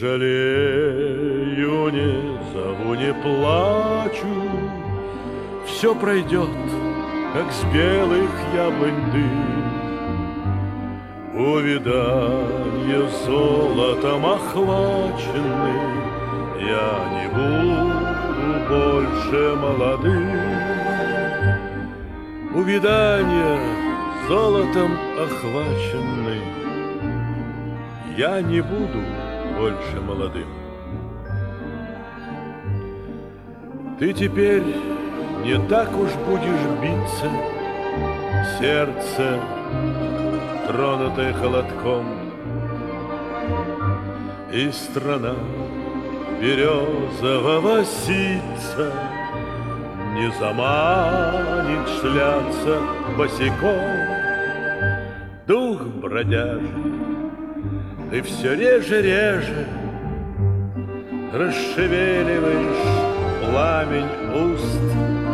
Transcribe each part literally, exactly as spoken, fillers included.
жалею, не зову, не плачу. Все пройдет, как с белых яблонь дым. Увиданье золотом охваченный, я не буду больше молодым. Увиданье золотом охваченный, я не буду больше молодым. Ты теперь не так уж будешь биться, сердце, тронутое холодком, и страна березового ситца не заманит шляться босиком. Дух бродяжий, ты все реже-реже расшевеливаешь пламень уст.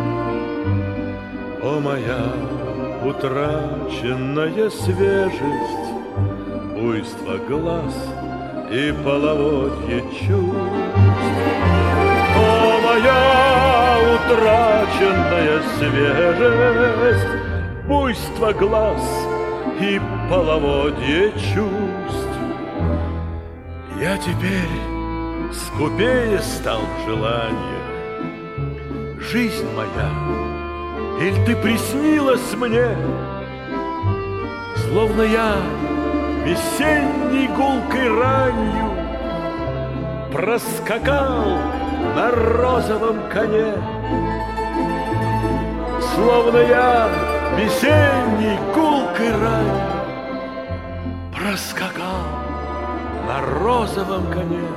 О, моя утраченная свежесть, буйство глаз и половодье чувств. О, моя утраченная свежесть, буйство глаз и половодье чувств. Я теперь скупее стал в желаниях. Жизнь моя, иль ты приснилась мне, словно я весенней гулкой ранью проскакал на розовом коне. Словно я весенней гулкой ранью проскакал на розовом коне.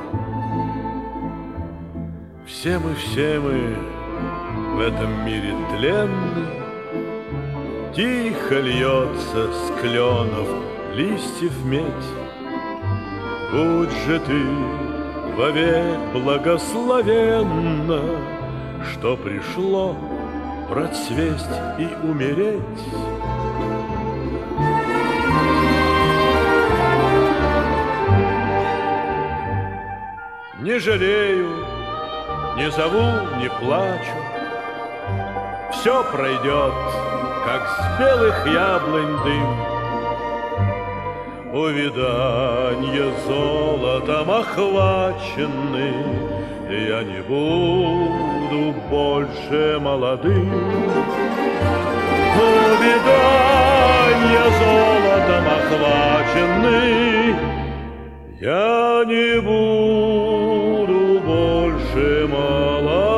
Все мы, все мы в этом мире тленны, тихо льется с кленов листьев медь. Будь же ты вовек благословенна, что пришло процвесть и умереть. Не жалею, не зову, не плачу. Все пройдет, как с белых яблонь дым. Увиданье золотом охваченный, я не буду больше молодым. Увиданье золотом охваченный, я не буду больше молодым.